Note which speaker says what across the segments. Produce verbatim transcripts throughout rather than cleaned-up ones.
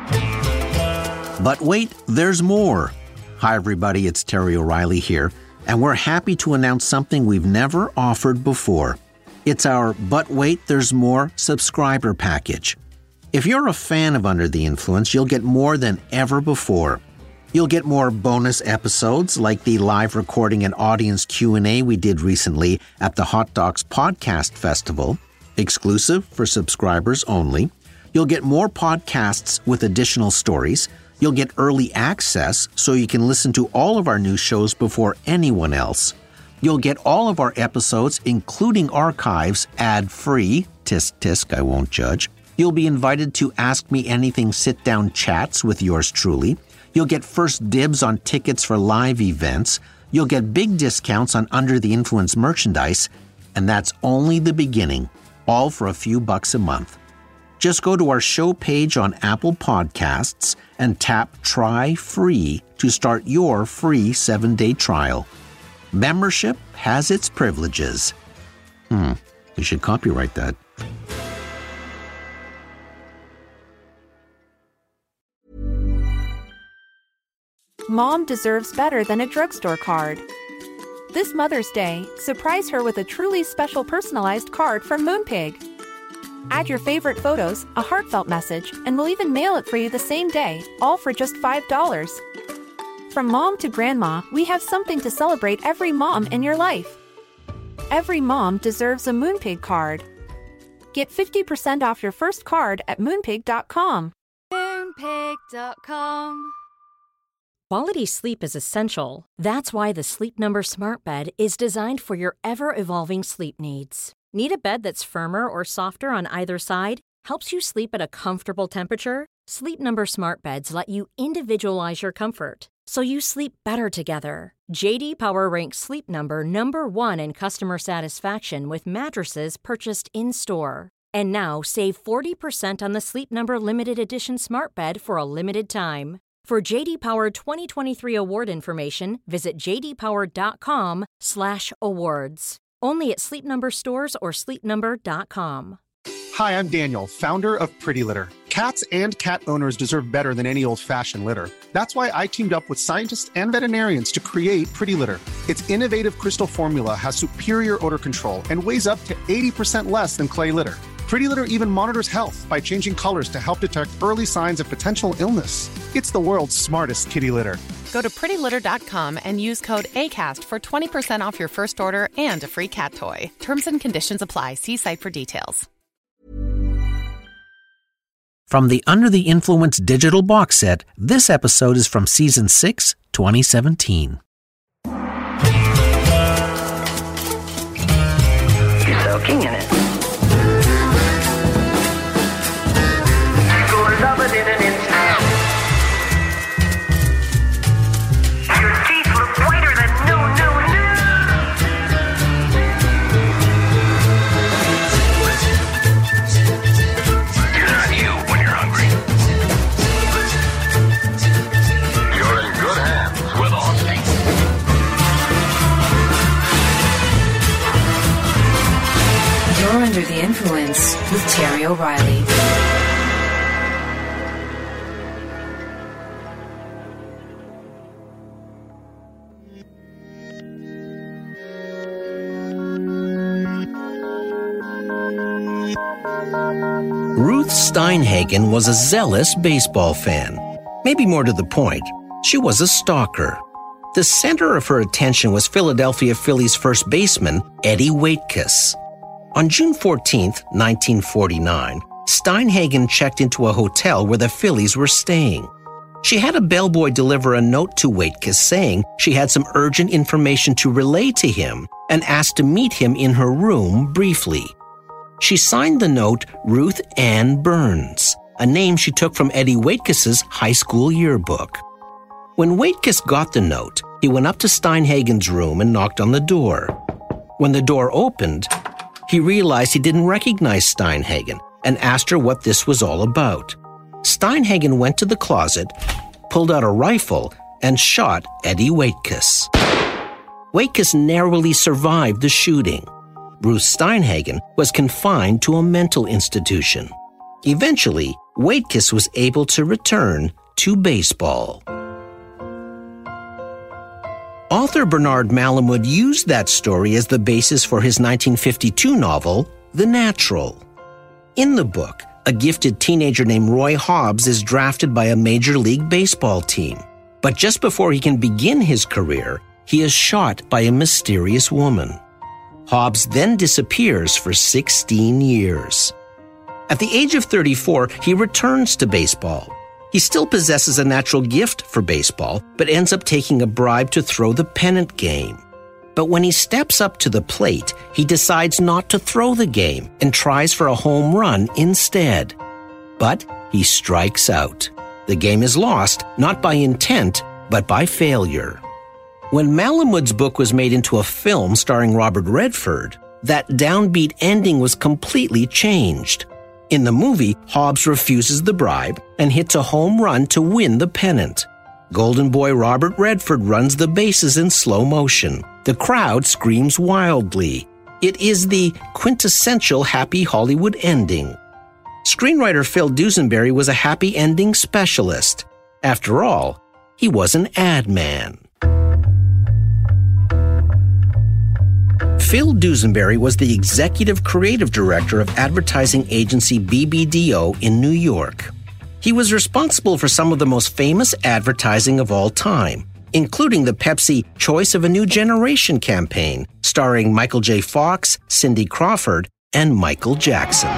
Speaker 1: But wait, there's more. Hi, everybody. It's Terry O'Reilly here, and we're happy to announce something we've never offered before. It's our But Wait, There's More subscriber package. If you're a fan of Under the Influence, you'll get more than ever before. You'll get more bonus episodes like the live recording and audience Q and A we did recently at the Hot Docs Podcast Festival, exclusive for subscribers only. You'll get more podcasts with additional stories. You'll get early access so you can listen to all of our new shows before anyone else. You'll get all of our episodes, including archives, ad-free. Tisk, tisk, I won't judge. You'll be invited to Ask Me Anything sit-down chats with yours truly. You'll get first dibs on tickets for live events. You'll get big discounts on Under the Influence merchandise. And that's only the beginning, all for a few bucks a month. Just go to our show page on Apple Podcasts and tap Try Free to start your free seven-day trial. Membership has its privileges. Hmm, you should copyright that.
Speaker 2: Mom deserves better than a drugstore card. This Mother's Day, surprise her with a truly special personalized card from Moonpig. Add your favorite photos, a heartfelt message, and we'll even mail it for you the same day, all for just five dollars. From mom to grandma, we have something to celebrate every mom in your life. Every mom deserves a Moonpig card. Get fifty percent off your first card at moonpig dot com.
Speaker 3: moonpig dot com.
Speaker 4: Quality sleep is essential. That's why the Sleep Number Smart Bed is designed for your ever-evolving sleep needs. Need a bed that's firmer or softer on either side? Helps you sleep at a comfortable temperature? Sleep Number Smart Beds let you individualize your comfort, so you sleep better together. J D Power ranks Sleep Number number one in customer satisfaction with mattresses purchased in-store. And now save forty percent on the Sleep Number Limited Edition Smart Bed for a limited time. For J D Power twenty twenty-three award information, visit j d power dot com slash awards. Only at Sleep Number stores or sleep number dot com.
Speaker 5: Hi, I'm Daniel, founder of Pretty Litter. Cats and cat owners deserve better than any old-fashioned litter. That's why I teamed up with scientists and veterinarians to create Pretty Litter. Its innovative crystal formula has superior odor control and weighs up to eighty percent less than clay litter. Pretty Litter even monitors health by changing colors to help detect early signs of potential illness. It's the world's smartest kitty litter.
Speaker 6: Go to pretty litter dot com and use code ACAST for twenty percent off your first order and a free cat toy. Terms and conditions apply. See site for details.
Speaker 1: From the Under the Influence digital box set, this episode is from Season six, twenty seventeen.
Speaker 7: You're soaking in it. Love it in an instant. Your teeth look whiter than new, new, new.
Speaker 8: You're not you when you're hungry. You're in good hands with Austin.
Speaker 9: You're Under the Influence with Terry O'Reilly.
Speaker 1: Ruth Steinhagen was a zealous baseball fan. Maybe more to the point, she was a stalker. The center of her attention was Philadelphia Phillies first baseman Eddie Waitkus. On June fourteenth, nineteen forty-nine, Steinhagen checked into a hotel where the Phillies were staying. She had a bellboy deliver a note to Waitkus saying she had some urgent information to relay to him and asked to meet him in her room briefly. She signed the note Ruth Ann Burns, a name she took from Eddie Waitkus's high school yearbook. When Waitkus got the note, he went up to Steinhagen's room and knocked on the door. When the door opened, he realized he didn't recognize Steinhagen and asked her what this was all about. Steinhagen went to the closet, pulled out a rifle, and shot Eddie Waitkus. Waitkus narrowly survived the shooting. Ruth Steinhagen was confined to a mental institution. Eventually, Waitkiss was able to return to baseball. Author Bernard Malamud used that story as the basis for his nineteen fifty-two novel, The Natural. In the book, a gifted teenager named Roy Hobbs is drafted by a Major League Baseball team. But just before he can begin his career, he is shot by a mysterious woman. Hobbs then disappears for sixteen years. At the age of thirty-four, he returns to baseball. He still possesses a natural gift for baseball, but ends up taking a bribe to throw the pennant game. But when he steps up to the plate, he decides not to throw the game and tries for a home run instead. But he strikes out. The game is lost, not by intent, but by failure. When Malamud's book was made into a film starring Robert Redford, that downbeat ending was completely changed. In the movie, Hobbs refuses the bribe and hits a home run to win the pennant. Golden Boy Robert Redford runs the bases in slow motion. The crowd screams wildly. It is the quintessential happy Hollywood ending. Screenwriter Phil Dusenberry was a happy ending specialist. After all, he was an ad man. Phil Dusenberry was the executive creative director of advertising agency B B D O in New York. He was responsible for some of the most famous advertising of all time, including the Pepsi Choice of a New Generation campaign, starring Michael J. Fox, Cindy Crawford, and Michael Jackson.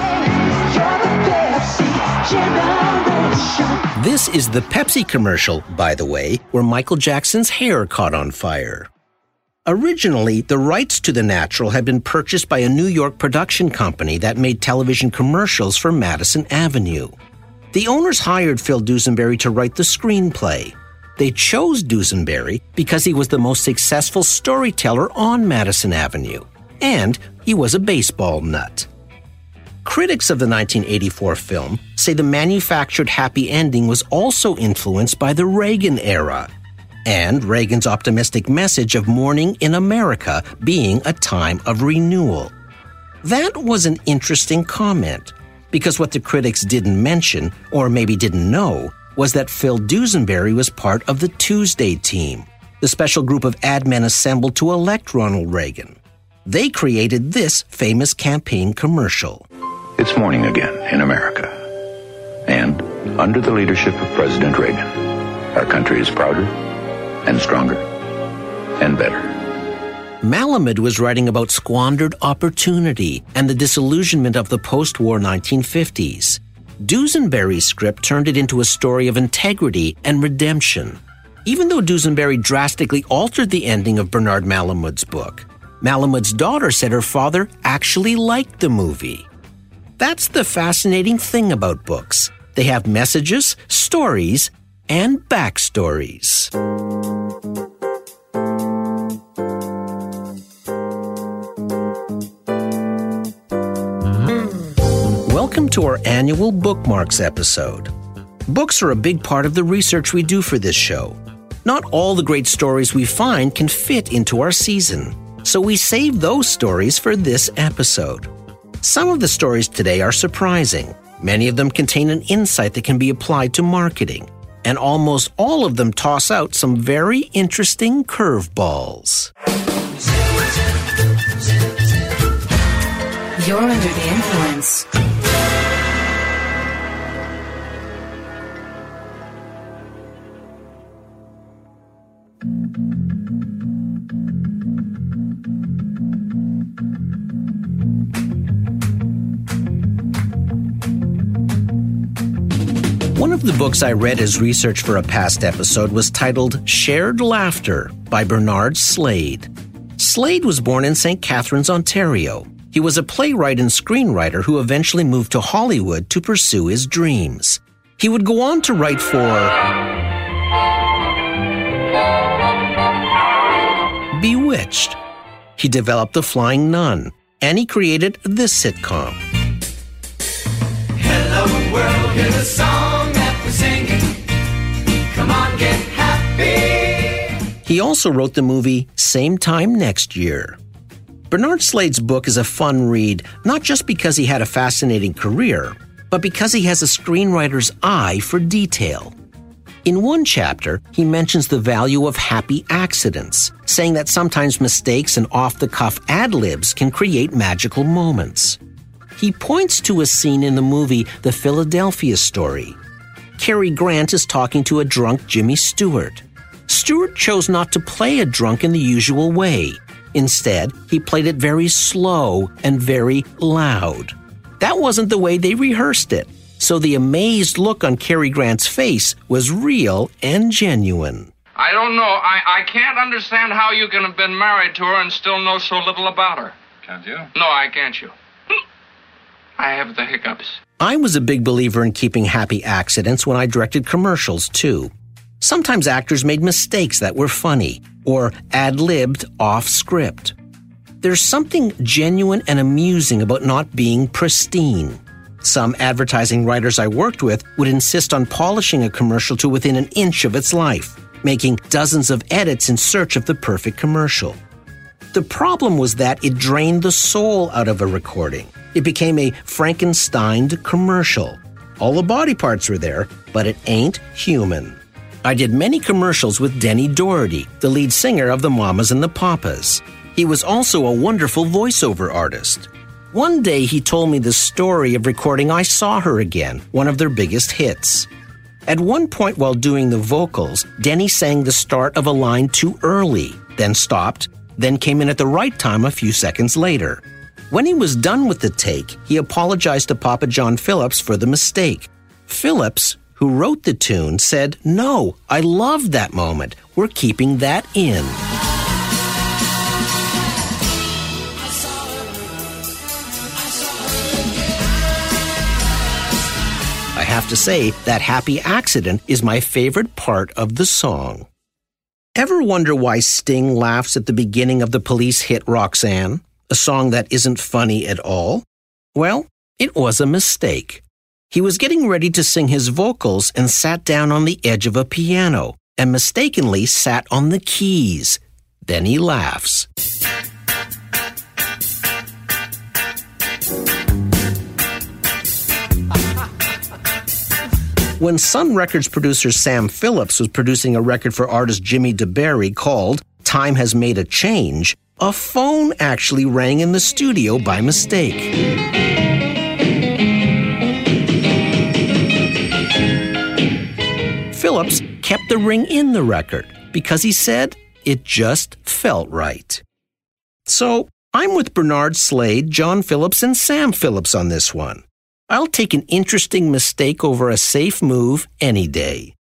Speaker 1: This is the Pepsi commercial, by the way, where Michael Jackson's hair caught on fire. Originally, the rights to The Natural had been purchased by a New York production company that made television commercials for Madison Avenue. The owners hired Phil Dusenberry to write the screenplay. They chose Dusenberry because he was the most successful storyteller on Madison Avenue, and he was a baseball nut. Critics of the nineteen eighty-four film say the manufactured happy ending was also influenced by the Reagan era, and Reagan's optimistic message of morning in America being a time of renewal. That was an interesting comment, because what the critics didn't mention, or maybe didn't know, was that Phil Dusenberry was part of the Tuesday team, the special group of ad men assembled to elect Ronald Reagan. They created this famous campaign commercial.
Speaker 10: It's morning again in America. And under the leadership of President Reagan, our country is prouder and stronger and better.
Speaker 1: Malamud was writing about squandered opportunity and the disillusionment of the post-war nineteen fifties. Dusenberry's script turned it into a story of integrity and redemption. Even though Dusenberry drastically altered the ending of Bernard Malamud's book, Malamud's daughter said her father actually liked the movie. That's the fascinating thing about books. They have messages, stories, and backstories. Welcome to our annual Bookmarks episode. Books are a big part of the research we do for this show. Not all the great stories we find can fit into our season, so we save those stories for this episode. Some of the stories today are surprising. Many of them contain an insight that can be applied to marketing, and almost all of them toss out some very interesting curveballs.
Speaker 9: You're under the influence.
Speaker 1: One of the books I read as research for a past episode was titled Shared Laughter by Bernard Slade. Slade was born in Saint Catharines, Ontario. He was a playwright and screenwriter who eventually moved to Hollywood to pursue his dreams. He would go on to write for Bewitched. He developed The Flying Nun, and he created this sitcom.
Speaker 11: Hello world, here's a song that we're singing. Come on, get happy.
Speaker 1: He also wrote the movie Same Time Next Year. Bernard Slade's book is a fun read, not just because he had a fascinating career, but because he has a screenwriter's eye for detail. In one chapter, he mentions the value of happy accidents, saying that sometimes mistakes and off-the-cuff ad-libs can create magical moments. He points to a scene in the movie The Philadelphia Story. Cary Grant is talking to a drunk Jimmy Stewart. Stewart chose not to play a drunk in the usual way. Instead, he played it very slow and very loud. That wasn't the way they rehearsed it. So the amazed look on Cary Grant's face was real and genuine.
Speaker 12: I don't know. I, I can't understand how you can have been married to her and still know so little about her.
Speaker 8: Can't you?
Speaker 12: No, I can't you. I have the hiccups.
Speaker 1: I was a big believer in keeping happy accidents when I directed commercials, too. Sometimes actors made mistakes that were funny or ad-libbed off script. There's something genuine and amusing about not being pristine. Some advertising writers I worked with would insist on polishing a commercial to within an inch of its life, making dozens of edits in search of the perfect commercial. The problem was that it drained the soul out of a recording. It became a Frankensteined commercial. All the body parts were there, but it ain't human. I did many commercials with Denny Doherty, the lead singer of the Mamas and the Papas. He was also a wonderful voiceover artist. One day he told me the story of recording I Saw Her Again, one of their biggest hits. At one point while doing the vocals, Denny sang the start of a line too early, then stopped, then came in at the right time a few seconds later. When he was done with the take, he apologized to Papa John Phillips for the mistake. Phillips, who wrote the tune, said, "No, I loved that moment. We're keeping that in." I have to say, that happy accident is my favorite part of the song. Ever wonder why Sting laughs at the beginning of the Police hit Roxanne, a song that isn't funny at all? Well, it was a mistake. He was getting ready to sing his vocals and sat down on the edge of a piano and mistakenly sat on the keys. Then he laughs. When Sun Records producer Sam Phillips was producing a record for artist Jimmy DeBerry called Time Has Made a Change, a phone actually rang in the studio by mistake. Phillips kept the ring in the record because he said it just felt right. So I'm with Bernard Slade, John Phillips, and Sam Phillips on this one. I'll take an interesting mistake over a safe move any day.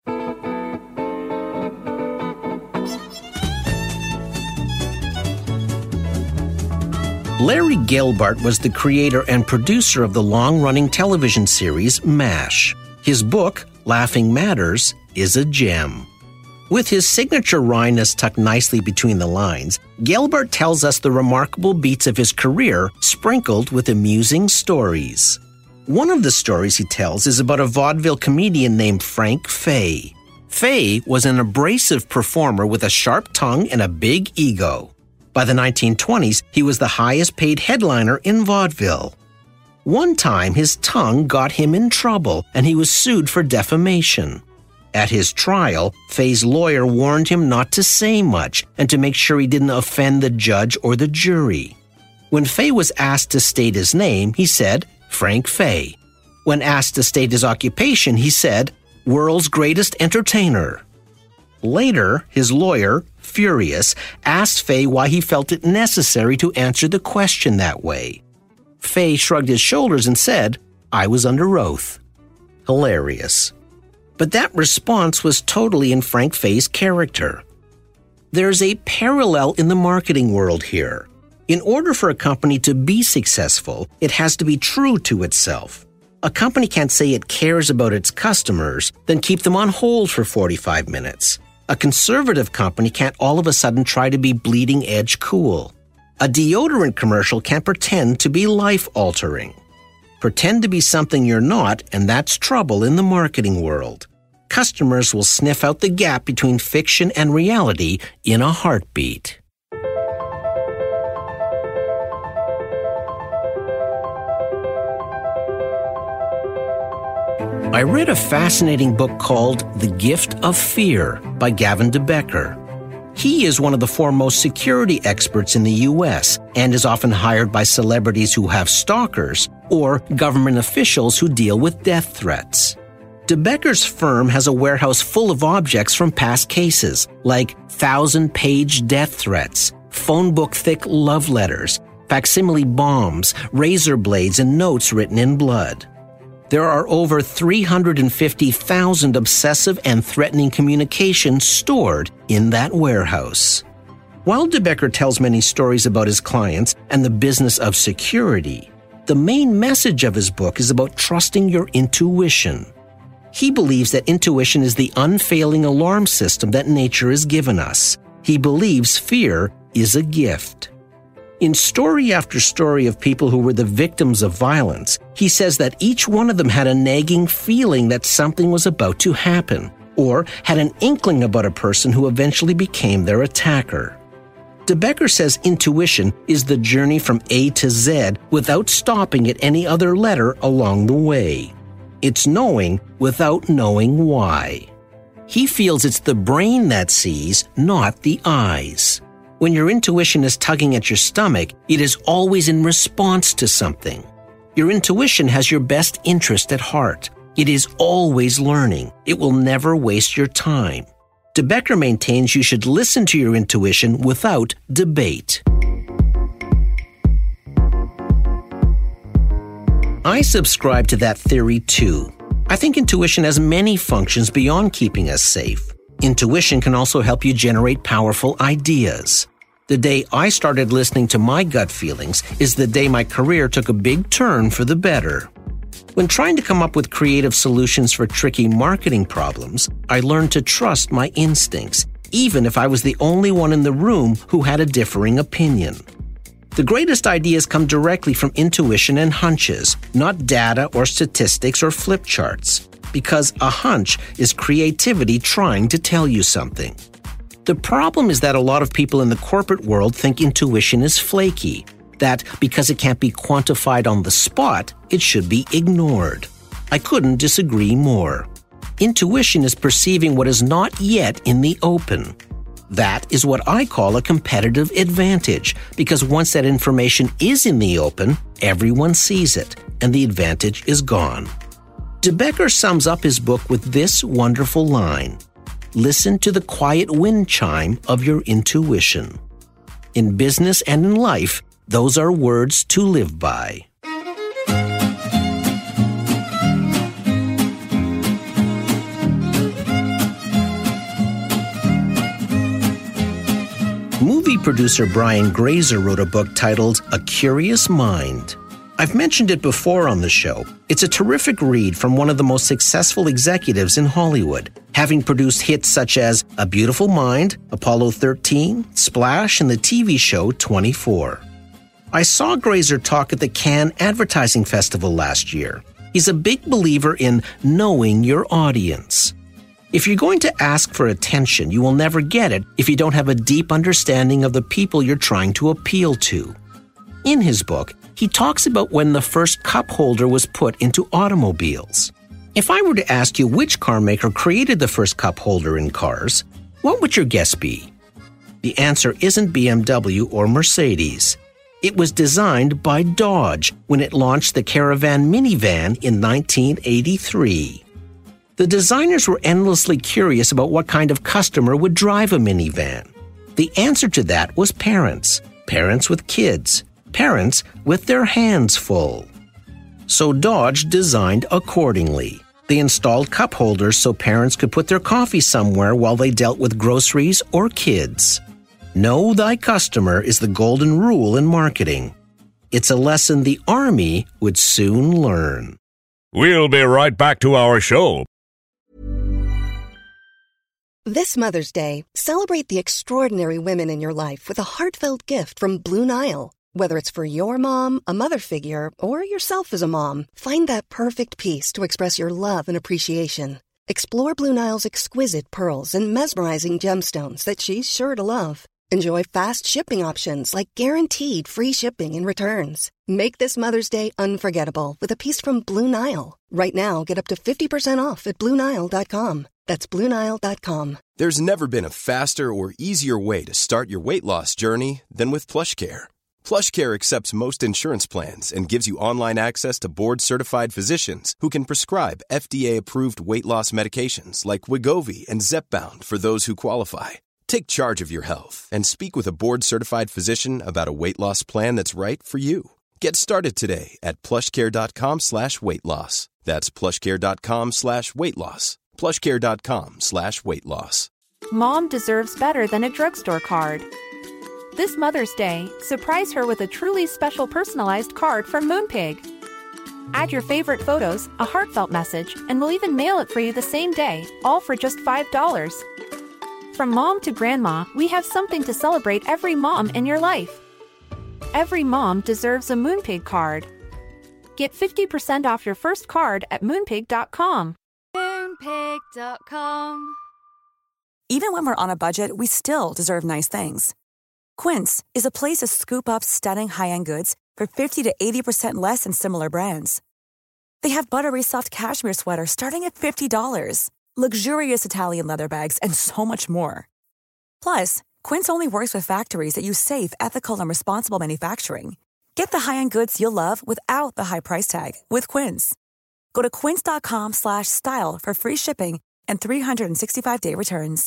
Speaker 1: Larry Gelbart was the creator and producer of the long-running television series MASH. His book, Laughing Matters, is a gem. With his signature wryness tucked nicely between the lines, Gelbart tells us the remarkable beats of his career sprinkled with amusing stories. One of the stories he tells is about a vaudeville comedian named Frank Fay. Fay was an abrasive performer with a sharp tongue and a big ego. By the nineteen twenties, he was the highest paid headliner in vaudeville. One time, his tongue got him in trouble, and he was sued for defamation. At his trial, Fay's lawyer warned him not to say much and to make sure he didn't offend the judge or the jury. When Fay was asked to state his name, he said, Frank Fay. When asked to state his occupation, he said, world's greatest entertainer. Later, his lawyer, furious, asked Fay why he felt it necessary to answer the question that way. Fay shrugged his shoulders and said, I was under oath. Hilarious. But that response was totally in Frank Fay's character. There's a parallel in the marketing world here. In order for a company to be successful, it has to be true to itself. A company can't say it cares about its customers, then keep them on hold for forty-five minutes. A conservative company can't all of a sudden try to be bleeding edge cool. A deodorant commercial can't pretend to be life-altering. Pretend to be something you're not, and that's trouble in the marketing world. Customers will sniff out the gap between fiction and reality in a heartbeat. I read a fascinating book called The Gift of Fear by Gavin de Becker. He is one of the foremost security experts in the U S and is often hired by celebrities who have stalkers or government officials who deal with death threats. De Becker's firm has a warehouse full of objects from past cases, like thousand-page death threats, phone book-thick love letters, facsimile bombs, razor blades, and notes written in blood. There are over three hundred fifty thousand obsessive and threatening communications stored in that warehouse. While de Becker tells many stories about his clients and the business of security, the main message of his book is about trusting your intuition. He believes that intuition is the unfailing alarm system that nature has given us. He believes fear is a gift. In story after story of people who were the victims of violence, he says that each one of them had a nagging feeling that something was about to happen, or had an inkling about a person who eventually became their attacker. De Becker says intuition is the journey from A to Z without stopping at any other letter along the way. It's knowing without knowing why. He feels it's the brain that sees, not the eyes. When your intuition is tugging at your stomach, it is always in response to something. Your intuition has your best interest at heart. It is always learning. It will never waste your time. De Becker maintains you should listen to your intuition without debate. I subscribe to that theory too. I think intuition has many functions beyond keeping us safe. Intuition can also help you generate powerful ideas. The day I started listening to my gut feelings is the day my career took a big turn for the better. When trying to come up with creative solutions for tricky marketing problems, I learned to trust my instincts, even if I was the only one in the room who had a differing opinion. The greatest ideas come directly from intuition and hunches, not data or statistics or flip charts, because a hunch is creativity trying to tell you something. The problem is that a lot of people in the corporate world think intuition is flaky, that because it can't be quantified on the spot, it should be ignored. I couldn't disagree more. Intuition is perceiving what is not yet in the open. That is what I call a competitive advantage, because once that information is in the open, everyone sees it, and the advantage is gone. De Becker sums up his book with this wonderful line: listen to the quiet wind chime of your intuition. In business and in life, those are words to live by. Movie producer Brian Grazer wrote a book titled A Curious Mind. I've mentioned it before on the show. It's a terrific read from one of the most successful executives in Hollywood, having produced hits such as A Beautiful Mind, Apollo thirteen, Splash, and the T V show twenty-four. I saw Grazer talk at the Cannes Advertising Festival last year. He's a big believer in knowing your audience. If you're going to ask for attention, you will never get it if you don't have a deep understanding of the people you're trying to appeal to. In his book, he talks about when the first cup holder was put into automobiles. If I were to ask you which car maker created the first cup holder in cars, what would your guess be? The answer isn't B M W or Mercedes. It was designed by Dodge when it launched the Caravan minivan in nineteen eighty-three. The designers were endlessly curious about what kind of customer would drive a minivan. The answer to that was parents. Parents with kids. Parents with their hands full. So Dodge designed accordingly. They installed cup holders so parents could put their coffee somewhere while they dealt with groceries or kids. Know thy customer is the golden rule in marketing. It's a lesson the Army would soon learn.
Speaker 13: We'll be right back to our show.
Speaker 14: This Mother's Day, celebrate the extraordinary women in your life with a heartfelt gift from Blue Nile. Whether it's for your mom, a mother figure, or yourself as a mom, find that perfect piece to express your love and appreciation. Explore Blue Nile's exquisite pearls and mesmerizing gemstones that she's sure to love. Enjoy fast shipping options like guaranteed free shipping and returns. Make this Mother's Day unforgettable with a piece from Blue Nile. Right now, get up to fifty percent off at Blue Nile dot com. That's Blue Nile dot com.
Speaker 15: There's never been a faster or easier way to start your weight loss journey than with PlushCare. PlushCare accepts most insurance plans and gives you online access to board-certified physicians who can prescribe F D A-approved weight loss medications like Wegovy and Zepbound for those who qualify. Take charge of your health and speak with a board-certified physician about a weight loss plan that's right for you. Get started today at plushcare.com slash weight loss. That's plushcare.com slash weight loss. plushcare.com slash weight loss.
Speaker 2: Mom deserves better than a drugstore card. This Mother's Day, surprise her with a truly special personalized card from Moonpig. Add your favorite photos, a heartfelt message, and we'll even mail it for you the same day, all for just five dollars. From mom to grandma, we have something to celebrate every mom in your life. Every mom deserves a Moonpig card. Get fifty percent off your first card at moonpig dot com.
Speaker 3: Moonpig dot com.
Speaker 16: Even when we're on a budget, we still deserve nice things. Quince is a place to scoop up stunning high-end goods for fifty to eighty percent less than similar brands. They have buttery soft cashmere sweaters starting at fifty dollars, luxurious Italian leather bags, and so much more. Plus, Quince only works with factories that use safe, ethical, and responsible manufacturing. Get the high-end goods you'll love without the high price tag with Quince. Go to quince.com slash style for free shipping and three sixty-five day returns.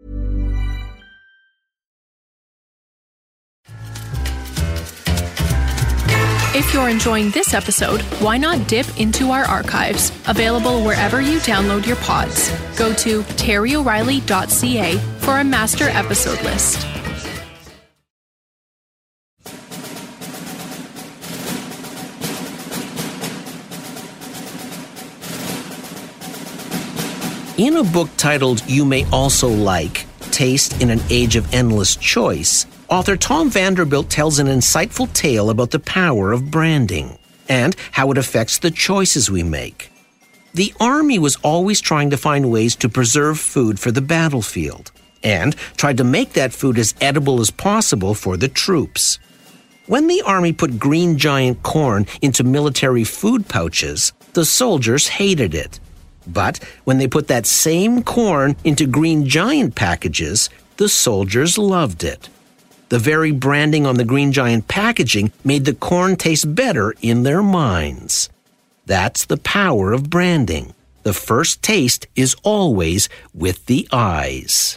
Speaker 17: If you're enjoying this episode, why not dip into our archives, available wherever you download your pods. Go to terry o'reilly dot c a for a master episode list.
Speaker 1: In a book titled You May Also Like, Taste in an Age of Endless Choice, author Tom Vanderbilt tells an insightful tale about the power of branding and how it affects the choices we make. The Army was always trying to find ways to preserve food for the battlefield and tried to make that food as edible as possible for the troops. When the Army put Green Giant corn into military food pouches, the soldiers hated it. But when they put that same corn into Green Giant packages, the soldiers loved it. The very branding on the Green Giant packaging made the corn taste better in their minds. That's the power of branding. The first taste is always with the eyes.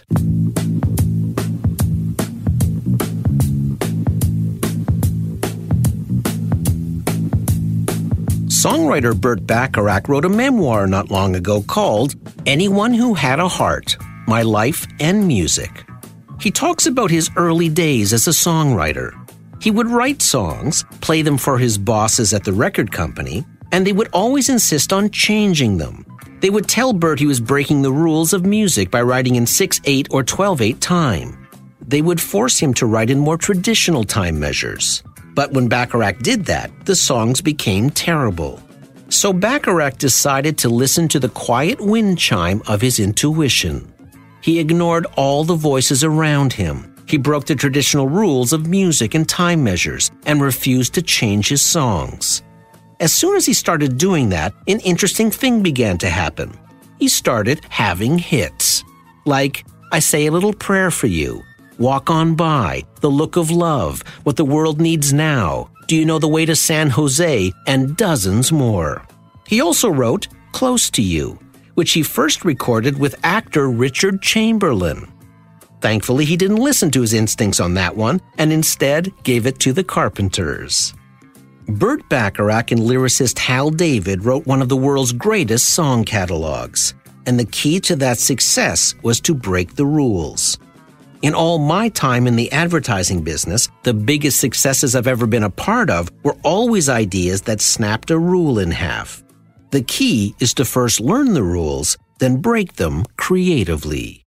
Speaker 1: Songwriter Burt Bacharach wrote a memoir not long ago called Anyone Who Had a Heart, My Life and Music. He talks about his early days as a songwriter. He would write songs, play them for his bosses at the record company, and they would always insist on changing them. They would tell Burt he was breaking the rules of music by writing in six eight or twelve eight time. They would force him to write in more traditional time measures. But when Bacharach did that, the songs became terrible. So Bacharach decided to listen to the quiet wind chime of his intuition. He ignored all the voices around him. He broke the traditional rules of music and time measures and refused to change his songs. As soon as he started doing that, an interesting thing began to happen. He started having hits. Like, I Say a Little Prayer for You, Walk On By, The Look of Love, What the World Needs Now, Do You Know the Way to San Jose, and dozens more. He also wrote Close to You, which he first recorded with actor Richard Chamberlain. Thankfully, he didn't listen to his instincts on that one and instead gave it to the Carpenters. Burt Bacharach and lyricist Hal David wrote one of the world's greatest song catalogs, and the key to that success was to break the rules. In all my time in the advertising business, the biggest successes I've ever been a part of were always ideas that snapped a rule in half. The key is to first learn the rules, then break them creatively.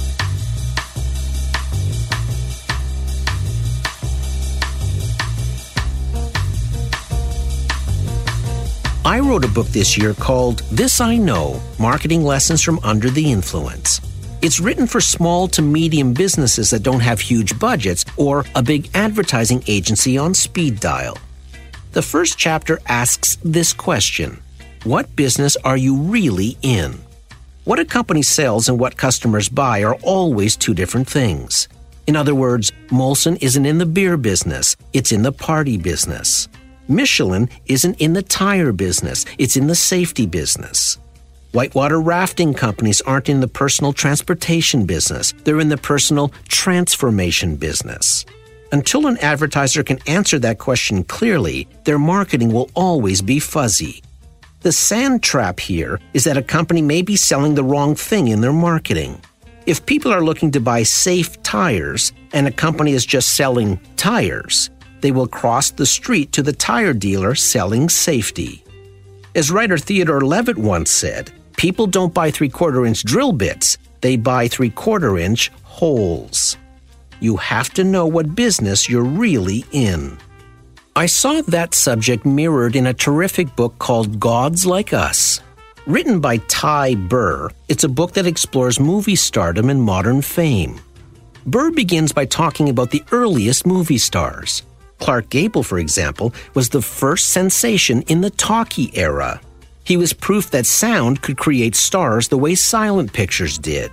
Speaker 1: I wrote a book this year called This I Know, Marketing Lessons from Under the Influence. It's written for small to medium businesses that don't have huge budgets or a big advertising agency on speed dial. The first chapter asks this question: what business are you really in? What a company sells and what customers buy are always two different things. In other words, Molson isn't in the beer business, it's in the party business. Michelin isn't in the tire business, it's in the safety business. Whitewater rafting companies aren't in the personal transportation business, they're in the personal transformation business. Until an advertiser can answer that question clearly, their marketing will always be fuzzy. The sand trap here is that a company may be selling the wrong thing in their marketing. If people are looking to buy safe tires and a company is just selling tires, they will cross the street to the tire dealer selling safety. As writer Theodore Levitt once said, people don't buy three-quarter inch drill bits, they buy three-quarter inch holes. You have to know what business you're really in. I saw that subject mirrored in a terrific book called Gods Like Us. Written by Ty Burr, it's a book that explores movie stardom and modern fame. Burr begins by talking about the earliest movie stars. Clark Gable, for example, was the first sensation in the talkie era. He was proof that sound could create stars the way silent pictures did.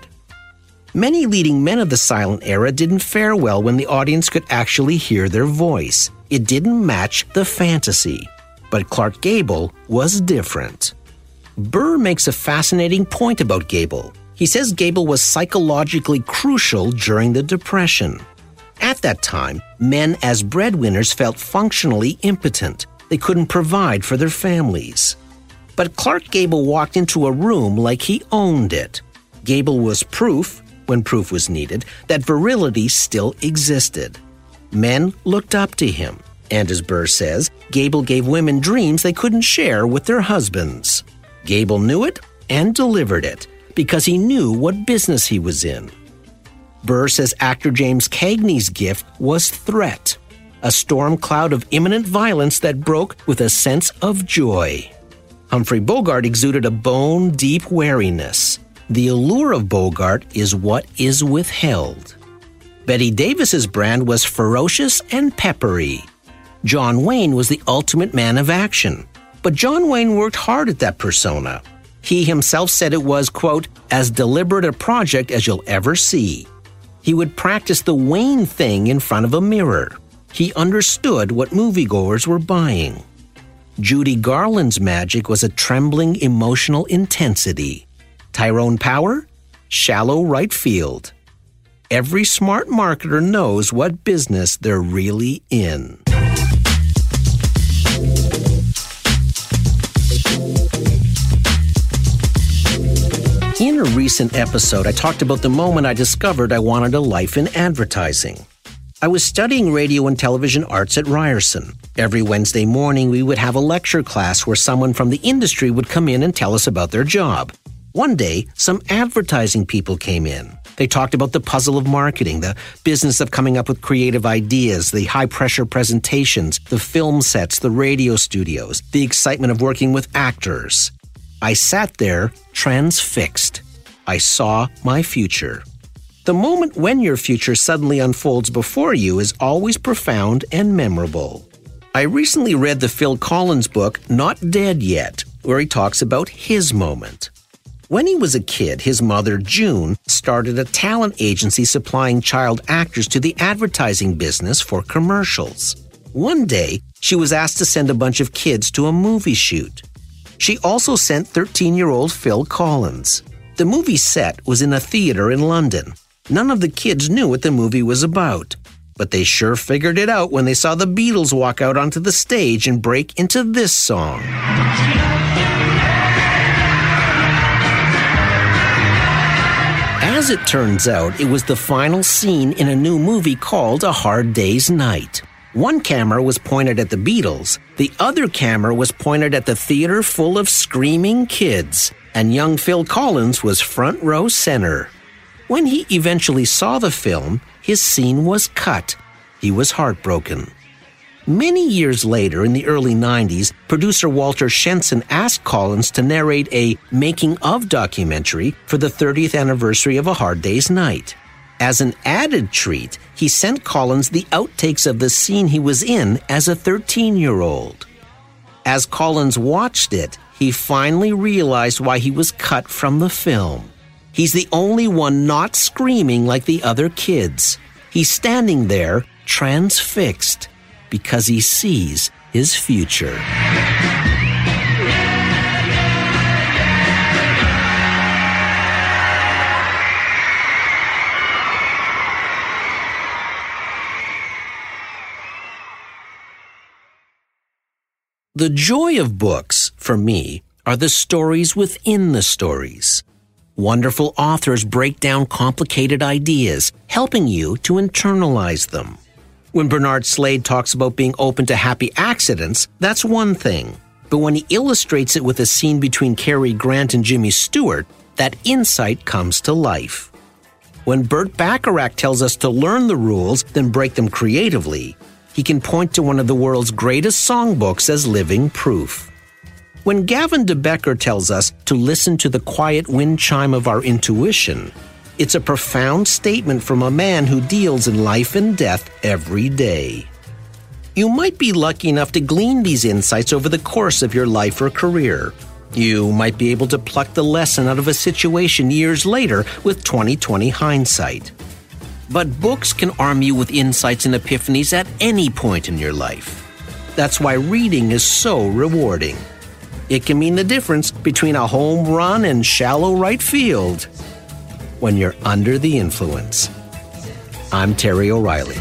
Speaker 1: Many leading men of the silent era didn't fare well when the audience could actually hear their voice. It didn't match the fantasy. But Clark Gable was different. Burr makes a fascinating point about Gable. He says Gable was psychologically crucial during the Depression. At that time, men as breadwinners felt functionally impotent. They couldn't provide for their families. But Clark Gable walked into a room like he owned it. Gable was proof, when proof was needed, that virility still existed. Men looked up to him, and as Burr says, Gable gave women dreams they couldn't share with their husbands. Gable knew it and delivered it because he knew what business he was in. Burr says actor James Cagney's gift was threat, a storm cloud of imminent violence that broke with a sense of joy. Humphrey Bogart exuded a bone-deep wariness. The allure of Bogart is what is withheld. Bette Davis's brand was ferocious and peppery. John Wayne was the ultimate man of action. But John Wayne worked hard at that persona. He himself said it was, quote, as deliberate a project as you'll ever see. He would practice the Wayne thing in front of a mirror. He understood what moviegoers were buying. Judy Garland's magic was a trembling emotional intensity. Tyrone Power? Shallow right field. Every smart marketer knows what business they're really in. In a recent episode, I talked about the moment I discovered I wanted a life in advertising. I was studying radio and television arts at Ryerson. Every Wednesday morning, we would have a lecture class where someone from the industry would come in and tell us about their job. One day, some advertising people came in. They talked about the puzzle of marketing, the business of coming up with creative ideas, the high-pressure presentations, the film sets, the radio studios, the excitement of working with actors. I sat there, transfixed. I saw my future. The moment when your future suddenly unfolds before you is always profound and memorable. I recently read the Phil Collins book, Not Dead Yet, where he talks about his moment. When he was a kid, his mother, June, started a talent agency supplying child actors to the advertising business for commercials. One day, she was asked to send a bunch of kids to a movie shoot. She also sent thirteen-year-old Phil Collins. The movie set was in a theater in London. None of the kids knew what the movie was about, but they sure figured it out when they saw the Beatles walk out onto the stage and break into this song. As it turns out, it was the final scene in a new movie called A Hard Day's Night. One camera was pointed at the Beatles, the other camera was pointed at the theater full of screaming kids, and young Phil Collins was front row center. When he eventually saw the film, his scene was cut. He was heartbroken. Many years later, in the early nineties, producer Walter Shenson asked Collins to narrate a making-of documentary for the thirtieth anniversary of A Hard Day's Night. As an added treat, he sent Collins the outtakes of the scene he was in as a thirteen-year-old. As Collins watched it, he finally realized why he was cut from the film. He's the only one not screaming like the other kids. He's standing there, transfixed, because he sees his future. The joy of books, for me, are the stories within the stories. Wonderful authors break down complicated ideas, helping you to internalize them. When Bernard Slade talks about being open to happy accidents, that's one thing. But when he illustrates it with a scene between Cary Grant and Jimmy Stewart, that insight comes to life. When Burt Bacharach tells us to learn the rules, then break them creatively, he can point to one of the world's greatest songbooks as living proof. When Gavin de Becker tells us to listen to the quiet wind chime of our intuition, it's a profound statement from a man who deals in life and death every day. You might be lucky enough to glean these insights over the course of your life or career. You might be able to pluck the lesson out of a situation years later with twenty twenty hindsight. But books can arm you with insights and epiphanies at any point in your life. That's why reading is so rewarding. It can mean the difference between a home run and shallow right field when you're under the influence. I'm Terry O'Reilly.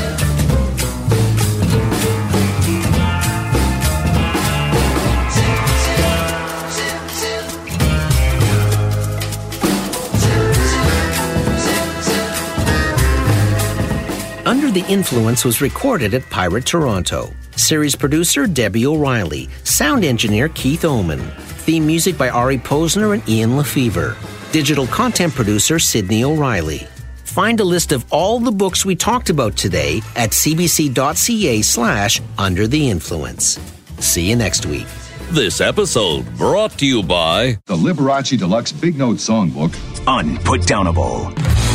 Speaker 1: Under the Influence was recorded at Pirate Toronto. Series producer Debbie O'Reilly. Sound engineer Keith Oman. Theme music by Ari Posner and Ian Lefevre. Digital content producer Sydney O'Reilly. Find a list of all the books we talked about today at cbc.ca slash under the influence. See you next week.
Speaker 13: This episode brought to you by
Speaker 18: the Liberace Deluxe Big Note Songbook. Unputdownable.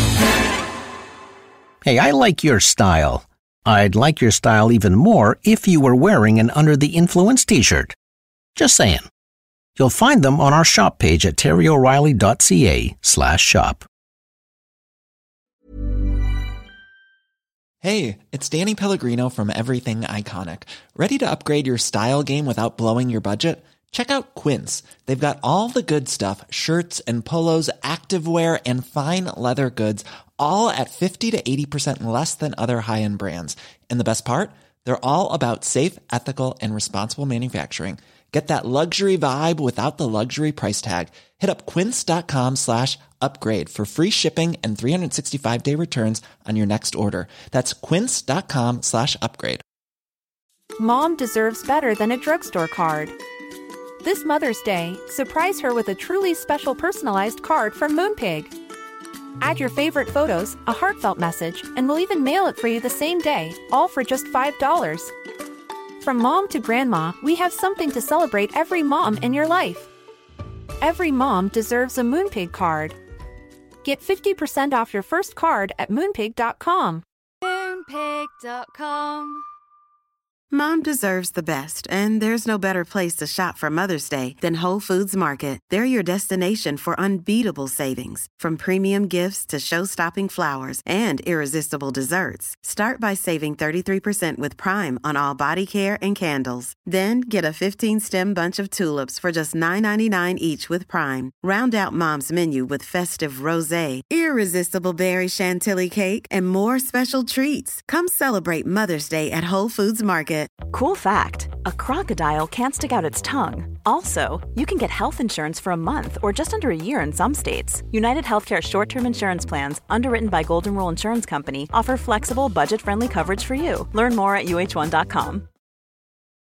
Speaker 1: Hey, I like your style. I'd like your style even more if you were wearing an Under the Influence t-shirt. Just saying. You'll find them on our shop page at terryoreilly.ca slash shop.
Speaker 19: Hey, it's Danny Pellegrino from Everything Iconic. Ready to upgrade your style game without blowing your budget? Check out Quince. They've got all the good stuff, shirts and polos, activewear, and fine leather goods, all at fifty to eighty percent less than other high-end brands. And the best part? They're all about safe, ethical, and responsible manufacturing. Get that luxury vibe without the luxury price tag. Hit up quince.com slash upgrade for free shipping and three sixty-five day returns on your next order. That's quince.com slash upgrade.
Speaker 2: Mom deserves better than a drugstore card. This Mother's Day, surprise her with a truly special personalized card from Moonpig. Add your favorite photos, a heartfelt message, and we'll even mail it for you the same day, all for just five dollars. From mom to grandma, we have something to celebrate every mom in your life. Every mom deserves a Moonpig card. Get fifty percent off your first card at moonpig dot com.
Speaker 3: moonpig dot com.
Speaker 20: Mom deserves the best, and there's no better place to shop for Mother's Day than Whole Foods Market. They're your destination for unbeatable savings, from premium gifts to show-stopping flowers and irresistible desserts. Start by saving thirty-three percent with Prime on all body care and candles. Then get a fifteen-stem bunch of tulips for just nine ninety-nine each with Prime. Round out Mom's menu with festive rosé, irresistible berry chantilly cake, and more special treats. Come celebrate Mother's Day at Whole Foods Market.
Speaker 16: Cool fact, a crocodile can't stick out its tongue. Also, you can get health insurance for a month or just under a year in some states. United Healthcare short-term insurance plans, underwritten by Golden Rule Insurance Company, offer flexible, budget-friendly coverage for you. Learn more at U H one dot com.